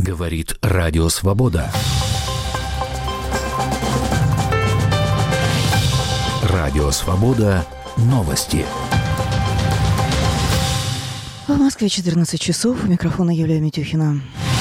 Говорит Радио Свобода. Радио Свобода. Новости. В Москве 14 часов. У микрофона Юлия Митюхина.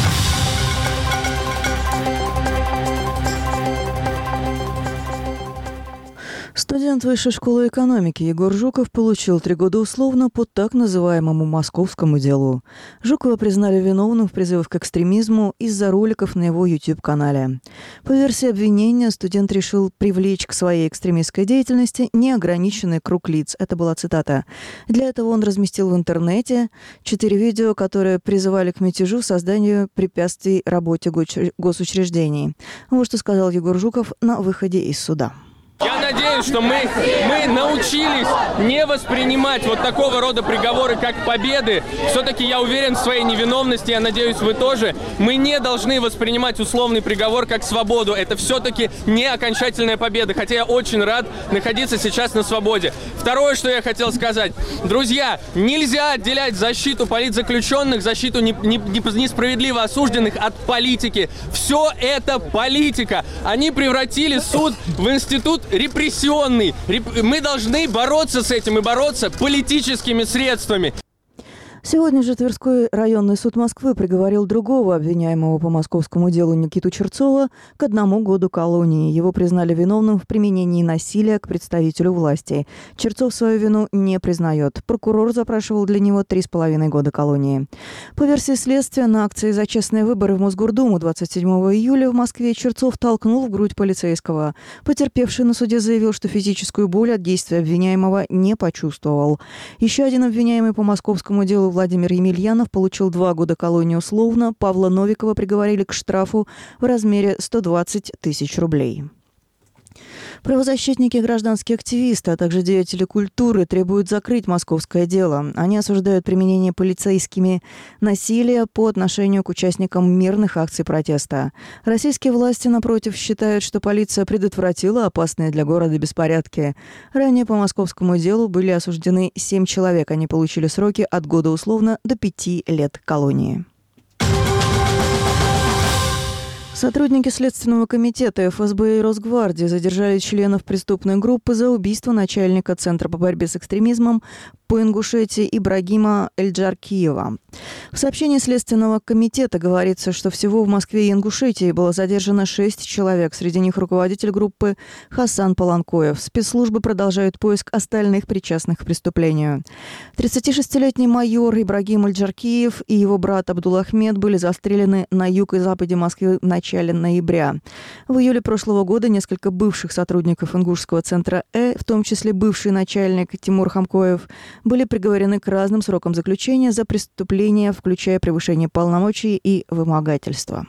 Студент Высшей школы экономики Егор Жуков получил 3 года условно по так называемому московскому делу. Жукова признали виновным в призывах к экстремизму из-за роликов на его YouTube-канале. По версии обвинения, студент решил привлечь к своей экстремистской деятельности неограниченный круг лиц. Это была цитата. Для этого он разместил в интернете 4 видео, которые призывали к мятежу, созданию препятствий работе госучреждений. Вот что сказал Егор Жуков на выходе из суда. Я надеюсь, что мы научились не воспринимать вот такого рода приговоры как победы. Все-таки я уверен в своей невиновности, я надеюсь, вы тоже. Мы не должны воспринимать условный приговор как свободу. Это все-таки не окончательная победа, хотя я очень рад находиться сейчас на свободе. Второе, что я хотел сказать. Друзья, нельзя отделять защиту политзаключенных, защиту несправедливо осужденных от политики. Все это политика. Они превратили суд в институт репрессионный. Мы должны бороться с этим и бороться политическими средствами. Сегодня же Тверской районный суд Москвы приговорил другого обвиняемого по московскому делу Никиту Черцова к 1 году колонии. Его признали виновным в применении насилия к представителю власти. Черцов свою вину не признает. Прокурор запрашивал для него 3,5 года колонии. По версии следствия, на акции за честные выборы в Мосгордуму 27 июля в Москве Черцов толкнул в грудь полицейского. Потерпевший на суде заявил, что физическую боль от действия обвиняемого не почувствовал. Еще один обвиняемый по московскому делу Владимир Емельянов получил 2 года колонии условно. Павла Новикова приговорили к штрафу в размере 120 тысяч рублей. Правозащитники и гражданские активисты, а также деятели культуры требуют закрыть московское дело. Они осуждают применение полицейскими насилия по отношению к участникам мирных акций протеста. Российские власти, напротив, считают, что полиция предотвратила опасные для города беспорядки. Ранее по московскому делу были осуждены 7 человек. Они получили сроки от года условно до 5 лет колонии. Сотрудники Следственного комитета ФСБ и Росгвардии задержали членов преступной группы за убийство начальника Центра по борьбе с экстремизмом по Ингушетии Ибрагима Эльджаркиева. В сообщении Следственного комитета говорится, что всего в Москве и Ингушетии было задержано 6 человек, среди них руководитель группы Хасан Паланкоев. Спецслужбы продолжают поиск остальных причастных к преступлению. 36-летний майор Ибрагим Эльджаркиев и его брат Абдулахмед были застрелены на юг и западе Москвы в начале ноября. В июле прошлого года несколько бывших сотрудников Ингушского центра в том числе бывший начальник Тимур Хамкоев, были приговорены к разным срокам заключения за преступления, включая превышение полномочий и вымогательство.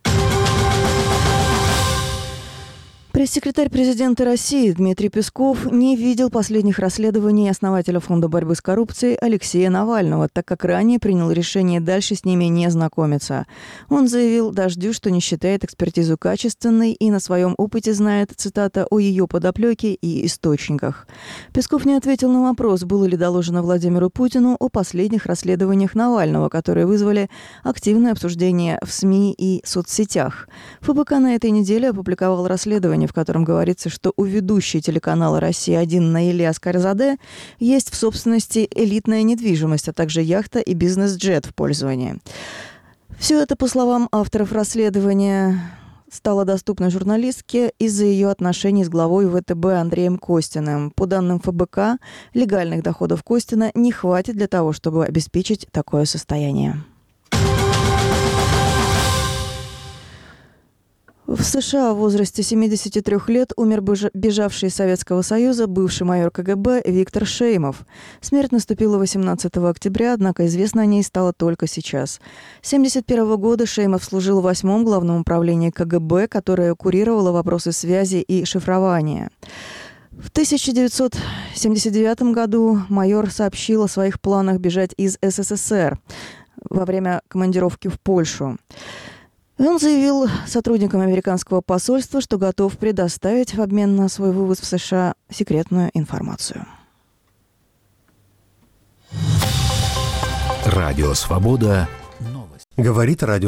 Пресс-секретарь президента России Дмитрий Песков не видел последних расследований основателя Фонда борьбы с коррупцией Алексея Навального, так как ранее принял решение дальше с ними не знакомиться. Он заявил «Дождю», что не считает экспертизу качественной и на своем опыте знает, цитата, о ее подоплеке и источниках. Песков не ответил на вопрос, было ли доложено Владимиру Путину о последних расследованиях Навального, которые вызвали активное обсуждение в СМИ и соцсетях. ФБК на этой неделе опубликовал расследование, в котором говорится, что у ведущей телеканала «Россия-1» Наили Аскарзаде есть в собственности элитная недвижимость, а также яхта и бизнес-джет в пользовании. Все это, по словам авторов расследования, стало доступно журналистке из-за ее отношений с главой ВТБ Андреем Костиным. По данным ФБК, легальных доходов Костина не хватит для того, чтобы обеспечить такое состояние. В США в возрасте 73 лет умер бежавший из Советского Союза бывший майор КГБ Виктор Шеймов. Смерть наступила 18 октября, однако известно о ней стало только сейчас. С 1971 года Шеймов служил в 8-м главном управлении КГБ, которое курировало вопросы связи и шифрования. В 1979 году майор сообщил о своих планах бежать из СССР во время командировки в Польшу. Он заявил сотрудникам американского посольства, что готов предоставить в обмен на свой вывоз в США секретную информацию. Радио Свобода. Говорит радио